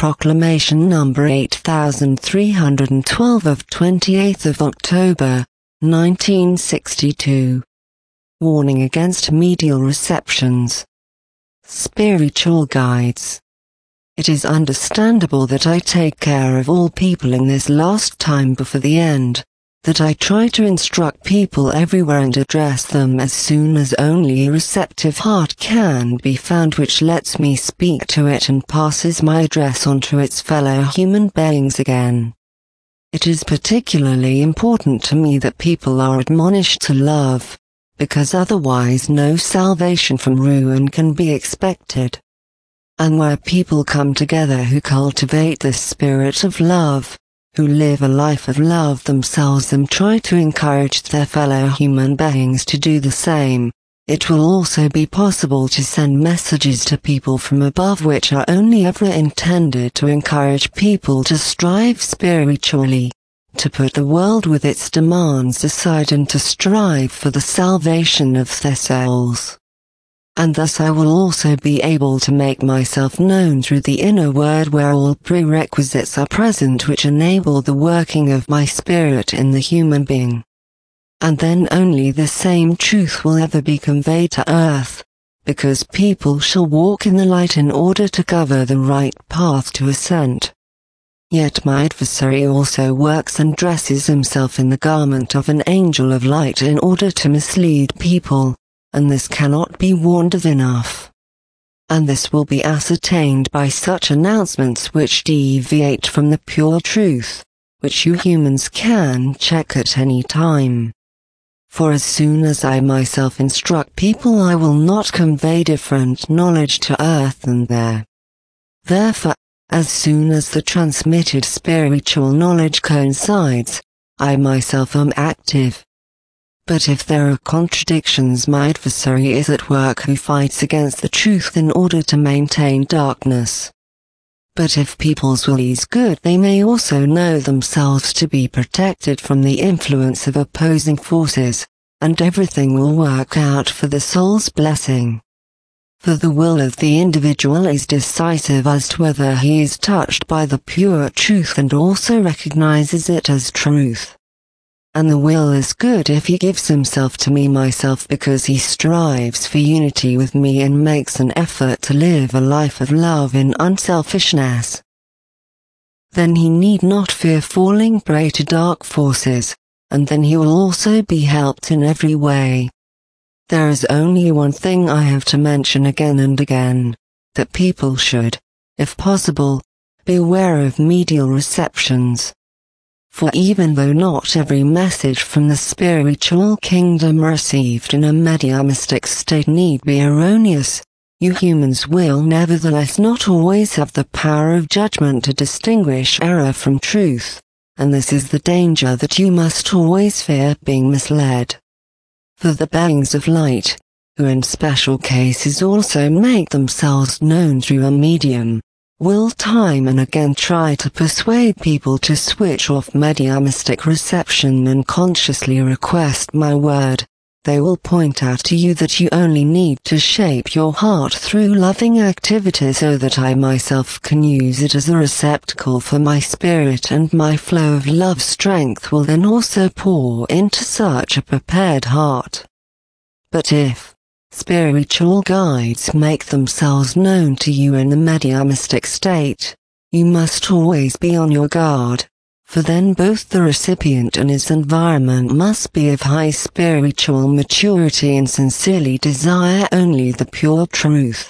Proclamation number 8312 of 28th of October, 1962. Warning against medial receptions. Spiritual guides. It is understandable that I take care of all people in this last time before the end, that I try to instruct people everywhere and address them as soon as only a receptive heart can be found which lets me speak to it and passes my address on to its fellow human beings again. It is particularly important to me that people are admonished to love, because otherwise no salvation from ruin can be expected. And where people come together who cultivate this spirit of love, who live a life of love themselves and try to encourage their fellow human beings to do the same, it will also be possible to send messages to people from above which are only ever intended to encourage people to strive spiritually, to put the world with its demands aside and to strive for the salvation of their souls. And thus I will also be able to make myself known through the inner word where all prerequisites are present which enable the working of my spirit in the human being. And then only the same truth will ever be conveyed to earth, because people shall walk in the light in order to cover the right path to ascent. Yet my adversary also works and dresses himself in the garment of an angel of light in order to mislead people, and this cannot be warned of enough. And this will be ascertained by such announcements which deviate from the pure truth, which you humans can check at any time. For as soon as I myself instruct people I will not convey different knowledge to earth than there. Therefore, as soon as the transmitted spiritual knowledge coincides, I myself am active. But if there are contradictions, my adversary is at work who fights against the truth in order to maintain darkness. But if people's will is good, they may also know themselves to be protected from the influence of opposing forces, and everything will work out for the soul's blessing. For the will of the individual is decisive as to whether he is touched by the pure truth and also recognizes it as truth. And the will is good if he gives himself to me myself because he strives for unity with me and makes an effort to live a life of love in unselfishness. Then he need not fear falling prey to dark forces, and then he will also be helped in every way. There is only one thing I have to mention again and again, that people should, if possible, beware of medial receptions. For even though not every message from the spiritual kingdom received in a mediumistic state need be erroneous, you humans will nevertheless not always have the power of judgment to distinguish error from truth, and this is the danger that you must always fear being misled. For the beings of light, who in special cases also make themselves known through a medium, will time and again try to persuade people to switch off mediumistic reception and consciously request my word. They will point out to you that you only need to shape your heart through loving activity so that I myself can use it as a receptacle for my spirit, and my flow of love strength will then also pour into such a prepared heart. But if spiritual guides make themselves known to you in the mediumistic state, you must always be on your guard, for then both the recipient and his environment must be of high spiritual maturity and sincerely desire only the pure truth.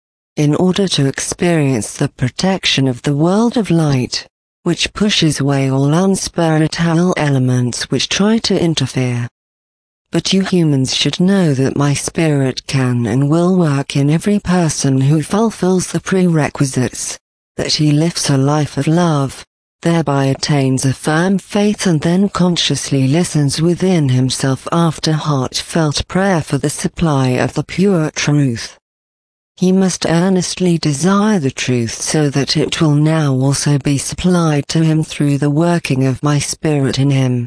In order to experience the protection of the world of light, which pushes away all unspiritual elements which try to interfere. But you humans should know that my spirit can and will work in every person who fulfills the prerequisites, that he lives a life of love, thereby attains a firm faith and then consciously listens within himself after heartfelt prayer for the supply of the pure truth. He must earnestly desire the truth so that it will now also be supplied to him through the working of my spirit in him.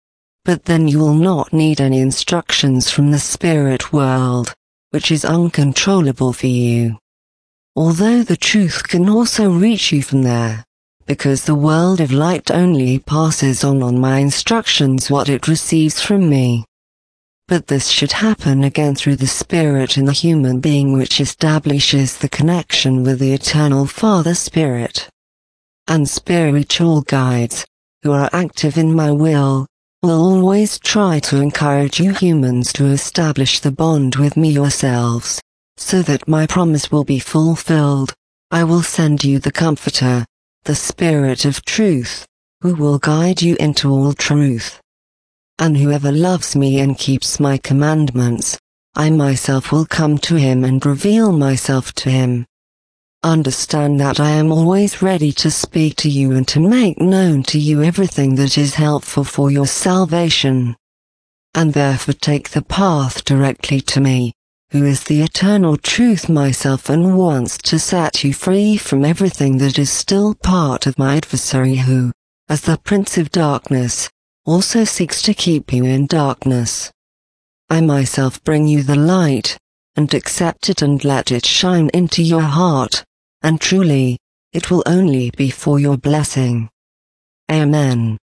But then you will not need any instructions from the spirit world, which is uncontrollable for you. although the truth can also reach you from there, because the world of light only passes on my instructions what it receives from me. But this should happen again through the spirit in the human being, which establishes the connection with the eternal Father Spirit. And spiritual guides, who are active in my will always try to encourage you humans to establish the bond with me yourselves, so that my promise will be fulfilled. I will send you the Comforter, the Spirit of Truth, who will guide you into all truth. And whoever loves me and keeps my commandments, I myself will come to him and reveal myself to him. Understand that I am always ready to speak to you and to make known to you everything that is helpful for your salvation. And therefore take the path directly to me, who is the eternal truth myself, and wants to set you free from everything that is still part of my adversary, who, as the Prince of Darkness, also seeks to keep you in darkness. I myself bring you the light, and accept it and let it shine into your heart, and truly, it will only be for your blessing. Amen.